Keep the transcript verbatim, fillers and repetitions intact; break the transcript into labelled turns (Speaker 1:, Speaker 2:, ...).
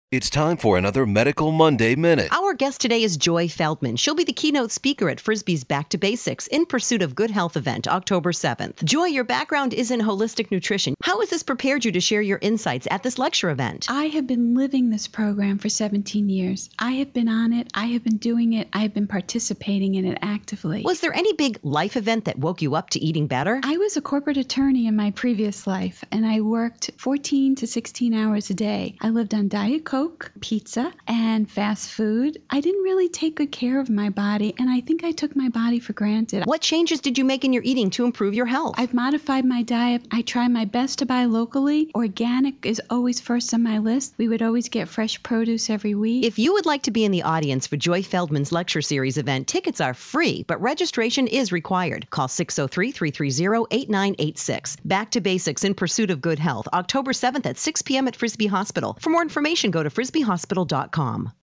Speaker 1: It's time for another Medical Monday Minute.
Speaker 2: Our guest today is Joy Feldman. She'll be the keynote speaker at Frisbee's Back to Basics in Pursuit of Good Health event, October seventh. Joy, your background is in holistic nutrition. How has this prepared you to share your insights at this lecture event?
Speaker 3: I have been living this program for seventeen years. I have been on it. I have been doing it. I have been participating in it actively.
Speaker 2: Was there any big life event that woke you up to eating better?
Speaker 3: I was a corporate attorney in my previous life, and I worked fourteen to sixteen hours a day. I lived on Diet Coke, pizza, and fast food. I didn't really take good care of my body, and I think I took my body for granted.
Speaker 2: What changes did you make in your eating to improve your health?
Speaker 3: I've modified my diet. I try my best to buy locally. Organic is always first on my list. We would always get fresh produce every week.
Speaker 2: If you would like to be in the audience for Joy Feldman's lecture series event, tickets are free, but registration is required. Call six oh three, three three zero, eight nine eight six. Back to Basics in Pursuit of Good Health, October seventh at six p.m. at Frisbee Hospital. For more information, go to frisbee hospital dot com.